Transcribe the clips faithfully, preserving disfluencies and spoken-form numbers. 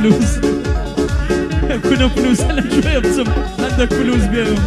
فلوس كنا فلوس هلا شوية بصب عندك فلوس بيهم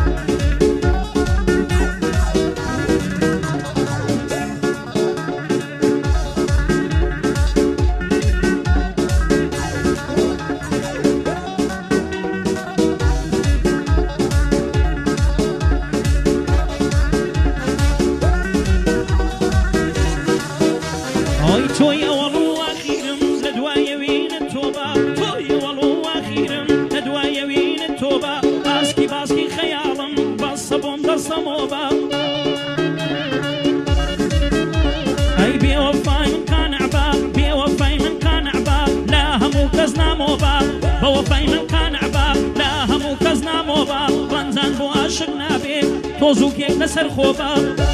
تۆزووکێک لەسەر خۆبە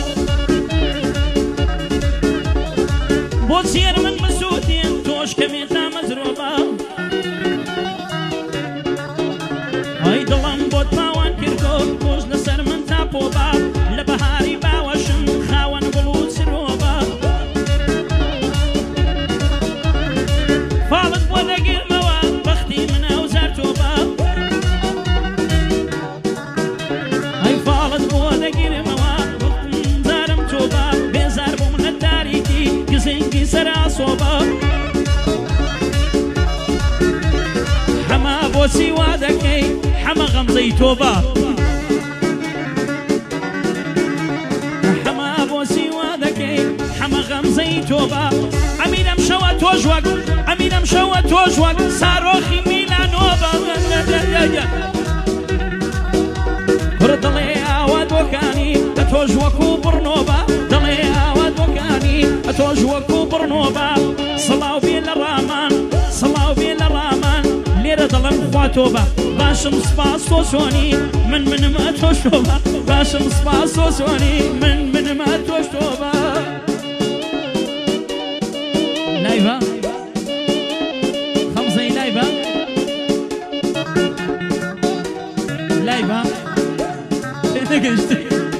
بۆ چێر من مسووتێن تۆش کەمێتا مەزرۆبە ئەی دڵم بۆت پاوان کردۆ تۆش لەسەر من تاپۆبە لە بەهاری باوەشم خاوەن گوڵ و چرۆبە فاڵت بۆ دەگیرمەوە بەختی منە و زار تۆبە ئەی فاڵت بۆ دەگیرمەوە بەختم زارم تۆبە بێزار بووم لە تاریکی گزنگی سەراسۆبە حەما بۆچی وا دەکەی حەمە غەمزەی تۆبە حەما بۆچی وا دەکەی حەمە غەمزەی تۆبە ئەمینەم شەوە تۆش وەک ئەمینەم شەوە تۆش وەک سارۆخی میلانۆبە کوڕ دڵێ ئاوا دۆکانی کە تۆش وەکو بڕنۆبە دڵێ ئاوا دۆکانی کە تۆش وەکو بڕنۆبە سڵاو بێ لە ڕامان سڵاو بێ لە ڕامان لێرە دڵم خوا تۆبە باشم سپاس تۆ چۆنی من منمە تۆش تۆبە باشم سپاس تۆ چۆنی من منمە تۆش تۆبە لایڤە خەمزەی لایڤە لایڤە نەگەشتی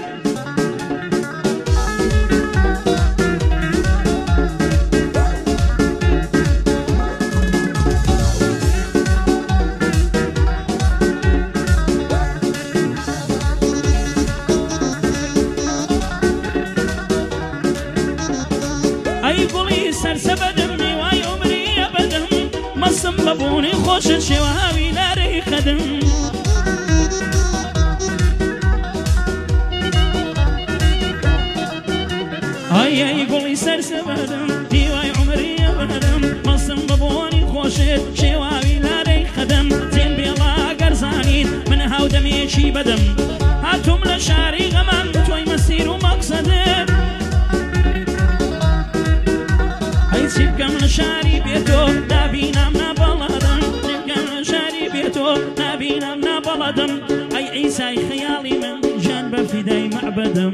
ئەی گوڵی سەرسەبەدم میوای عومریە بەدەم مەسم بەبوونی خۆشت شێوە هاوی لارەی خەدم ئەی ئەی گوڵی سەرسەبەدم میوای عومریە بەدەم مەسم بەبوونی خۆشت شێواوی لارەی خەدم جێن بێڵا گەرزانین من هاودەمێکی بەدەم هاتووم لە شاری غەمان تۆی مەسیر و مەقسەدم چی بکەم لە شاری بێتۆ نابینام نابەڵەدەم چی بکەم لە شاری بێتۆ نابینام نابەڵەدەم ئەی عیسای خەیاڵی من ژیان بە فیدای مەعبەدم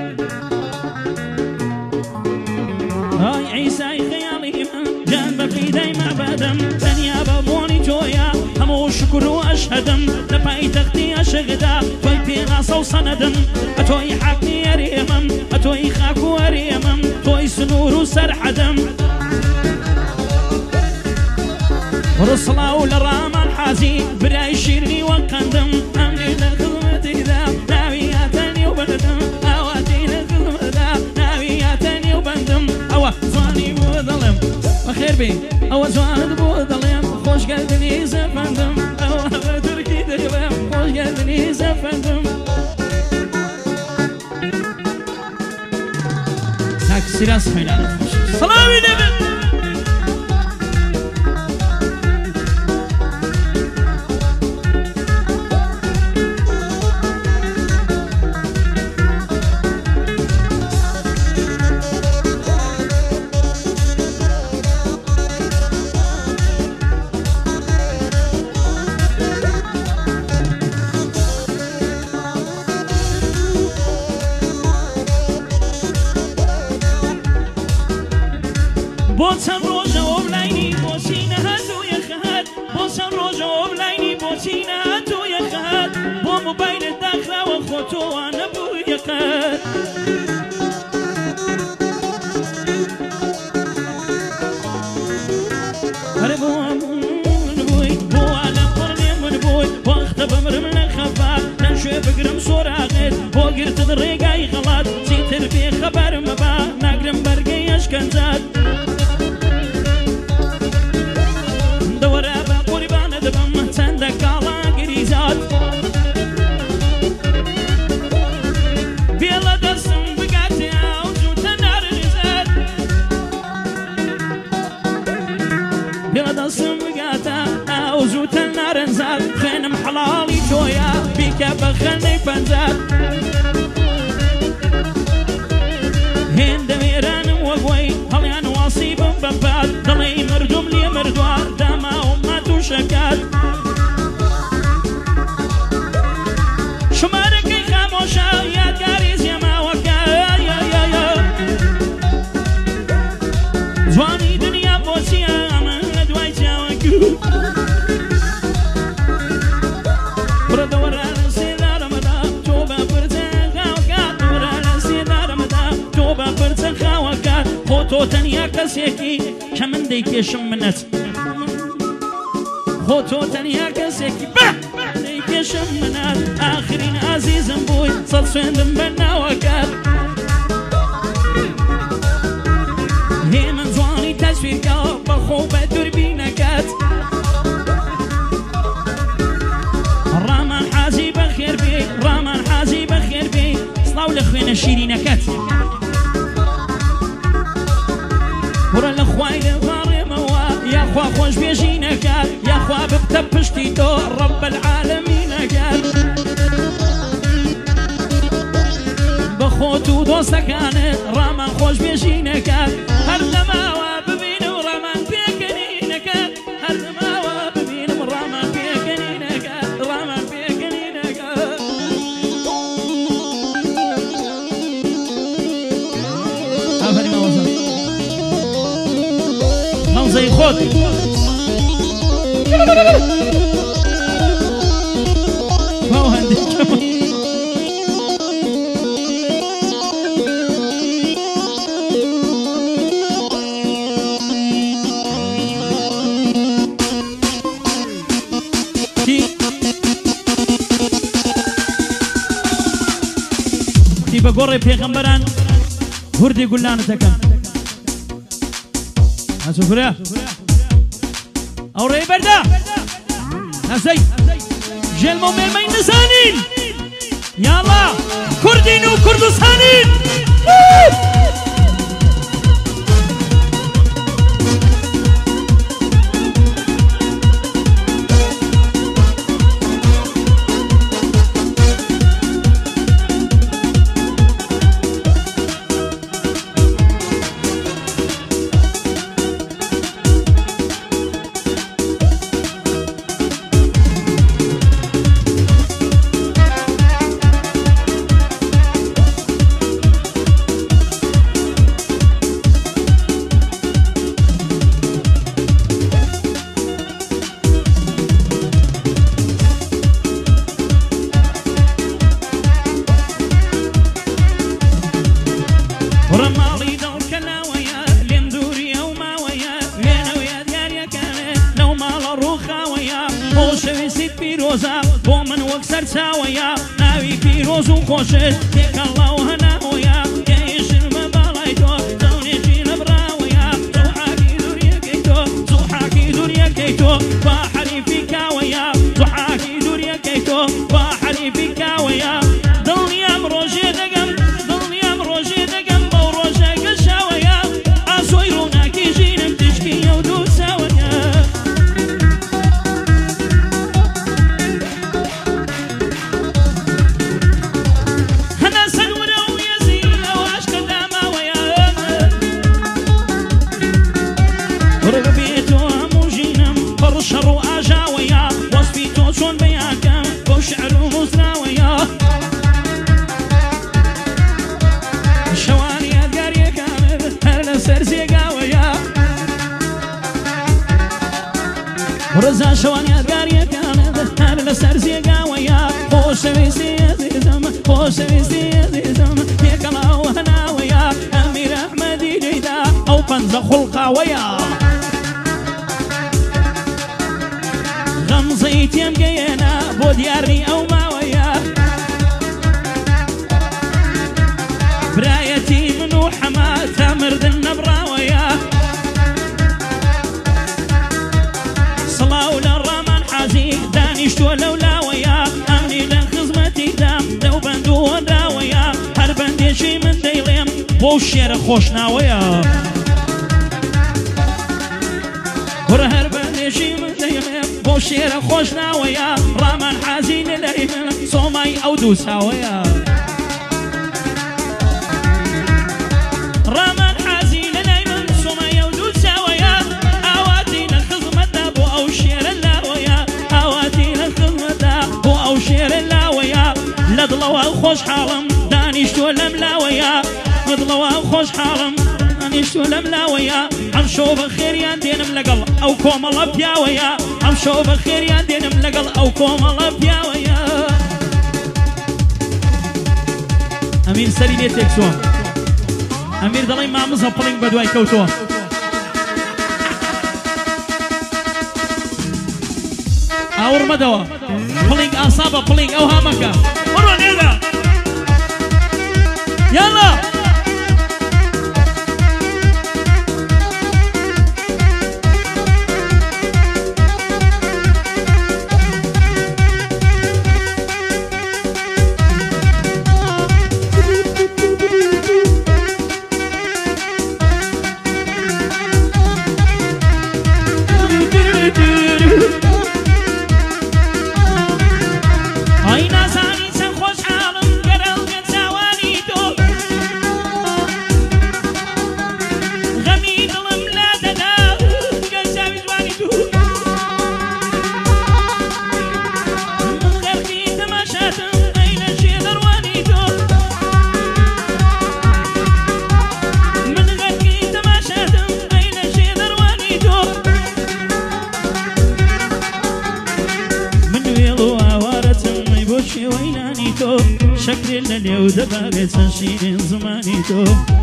ئەی عیسای خەیاڵی من ژیان بە فیدای مەعبەدم تەنیا بە بۆنی تۆیە هەموو شکر و ئەشهەدم لە پایتەختی ئەشەکدا تۆی پێغاسە و سەنەدم ئەتۆی حاکمی ئەرێمەم ئەتۆی خاک و ئەرێمەم تۆی سنوور و سەرحەدەم ڕسڵاو لە ڕامان حازی برای شیرنی وە قەندم ئەمنی لە خزمەتیدا ناوی هاتەنی و بەندم ئاواتی لە خزمەتدا ناوی هاتەنی و بەندم ئەوە جوانی بۆ دەڵێم بەخێر بێ ئەوە جوانت بۆ دەڵێم خۆشگەردنی زەفەندم ئەوە بە تورکی دەڵێم خۆشگەردنی زەفەندم چاک سیراس خوێنانت خۆش سەڵاوی دەبێت بۆ چەند ڕۆژەوە بلاینی بۆچی نەهاتوویە خەهات بۆ چەند ڕۆژەوە بلاینی بۆچی نەهاتوویە خەهات بۆ موبایلت داخراوە خۆ تۆوان نەبوویە قەت هەرە بۆ بکە بە خەنەی پەنجات هێندە وێرانم وەگوۆی هەڵیان واسی بم بەپات دڵی مردوم لێ مردووە داماوم ماتوشەکات شمارەکەی خامۆشە یادگاری زێماوەکە جوانی دنیا بۆچیە ئەمە لە دوای چاوەکو بڕدەوەرە لە سێدارەمەدا تۆ بە پرچە خاوەکات وەرە لە سێدارەمەدا تۆ بە پرچە خاوەکات خۆ تۆ تەنیا کەسێکی کە من دەیکێشم منەت خۆ تۆ تەنیا کەسێکی بە دەیکێشم منەت ئاخرین ئازیزم بووی سەد سوێندم بە ناوەکات هێ من جوانی تەسویرکە بەخۆ بە دوربینەکەت ڕامان حازی بەخێر بێ ڕامان حازی بەخێر بێ سڵاو لە خوێنە شیرینەکەت وڕە لە خوای لە باڕێمەوە یاخوا خۆش بێژینەکەت یاخوا ببتە پشتی تۆ ڕەب العالەمینەکەت بە خۆت و دۆستەکانت ڕامان خۆش بێژینەکەت هەر لەماوە ببینە و ڕامان پێکەنینەکەت هەر لەماوە ببینم ڕامان پێکەنینەکەت ڕامان پێکەنینەکەت ئافەرین مەوەزە مەوزەی خۆت باو هەندێک بە گۆڕی پێغەمبەران هوردی گولانت دەکەم ئەسوفرە ئەو ڕێی بەردە هەزەی ژێلمە و مێمەی نزانین یاڵا کوردین و کوردستانین بۆ من وەک سەرچاوەیە ناوی پیرۆز و خۆشت تێکەڵاو هەناوەیە گەیشتن بە باڵای تۆ زەونێکی لەبراوەیە زوحاکی دووریەکەی تۆ زوحاکی دووریەکەی تۆ با حەریفی کاوەیە زوحاکی دووریەکەی تۆ با حەریفی کاوەیە دڵنیام ڕۆژێ دەگەم دڵنیام ڕۆژێ دەگەم بەو ڕۆژە گەشاوەیە ئاسۆی ڕووناکی ژینم تشکی ئەو دوو چاوەیە شەڕ و ئاژاوەیە وەسفی تۆ چۆن بەیانکەم بۆ شعر و موزراوەیە شەوانی یادگاریەکانت هەر لەسەر زێگاوەیە ڕزا شەوانی یادگاریەکانت هەر لەسەر زێگاوەیە خۆشەویستی ئەزیزم خۆشەویستی ئەزیزم تێکەڵاو هەناوەیە ئەمیر ئەحمەدی جەیدا ئەو پەنجە خوڵقاوەیە غەمزەی تێم گەیەنە بۆ دیارنی ئەو ماوەیە برایەتی من و حەما تا مردن نەبراوەیە سڵاو لە ڕامان حازی دانیشتووە لەو لاوەیە ئەمنی لە خزمەتیدا لەو بەند و وەنداوەیە هەر بەندێکی من دەیڵێم بۆ شێرە خۆشناوەیە وەرە هەر بەندێکی من دەیڵێم بۆ شێرە خۆشناوەیە ڕامان حازی لەلای من سۆم دوو چاوەیە ڕامان حازی لە لای من سۆمایە و دوو چاوەیە ئاواتی لە خزمەتدا بۆ ئەو شێرە لاوەیە ئاواتی لە خزمەتدا بۆ ئەو شێرە لاوەیە لە دڵەوە خۆشحاڵم دانیشتووە لەم لاوەیە لە دڵەوە خۆشحاڵم دانیشتووە لەم لاوەیە ئەم شەو بە خێریان دێنم لەگەڵ ئەو کۆمەڵە پیاوەیە ئەم شەو بە خێریان دێنم لەگەڵ ئەو کۆمەڵە پیاوەیە ئەمیر سەری لێ تێکچووە ئەمیر دەڵێ مامزە پڵنگ بە دوای کەوتووە ئاور مەدەوە پڵنگ ئاسا بە پڵنگ ئەو هامەکە بڕۆ نێدا یاڵا شكل اللي ودبابة تنشين زماني تو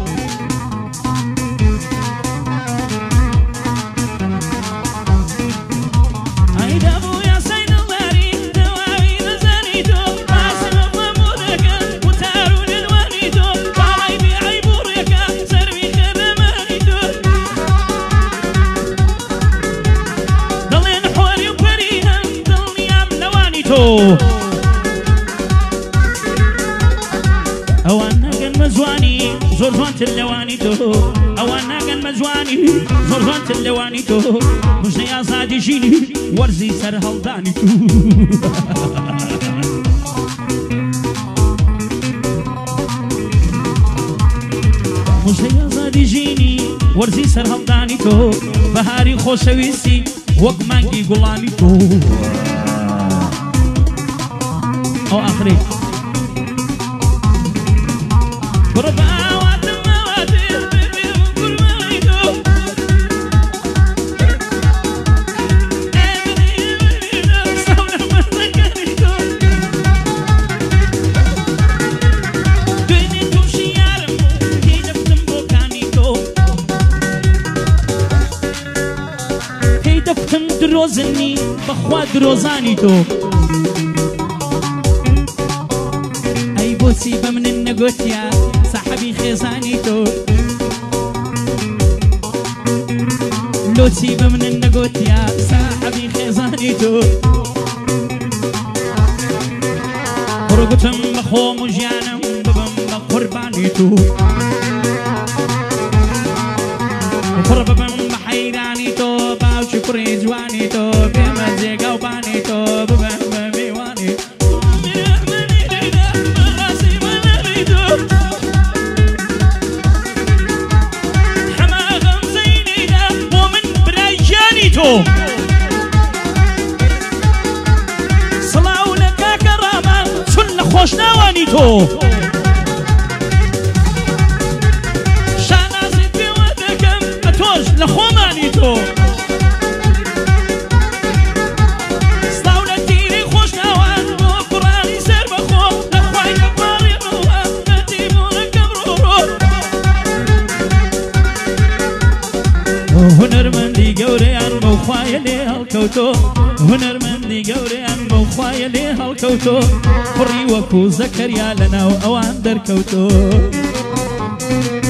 عيد أبويا سيد الغاري دواوي نزاني تو عاصم ضمودك وتارون الواني تو طالعي بعيبورك سربي خدماني تو ضلين حوري وبريها ضلني عم لواني تو أوانا كان مزواني زرزوان تلواني تو أوانا كان مزواني زرزوان تلواني تو مش يا صادي جيني ورزي سر هلداني تو مش يا صادي جيني ورزي سر هلداني تو بهاري خوشويسي وقمانكي قلاني تو أو آخري دروزني بخوا دروزاني تو اي بوسي بمن النقوتيا صاحبي خيزاني تو لوتي بمن النقوتيا صاحبي خيزاني تو رقتم بخو مجانم ببم بقرباني تو وفربم بحيراني تو باوشي كري جواني تو بمزيق وباني تو ببم بميواني حماغم زيني دا ومن برايجاني تو صلاة لك كرامة سنة خوش نواني تو لخوماني تو صلاة تيري خوش نوان وقراني سر بخو لخواي كباري روها نتيمون كبرورو هنرمندي قوري عن بوخواي لي هالكوتو هنرمندي قوري عن بوخواي لي هالكوتو فري وكو زكريا لنا وأوان دركوتو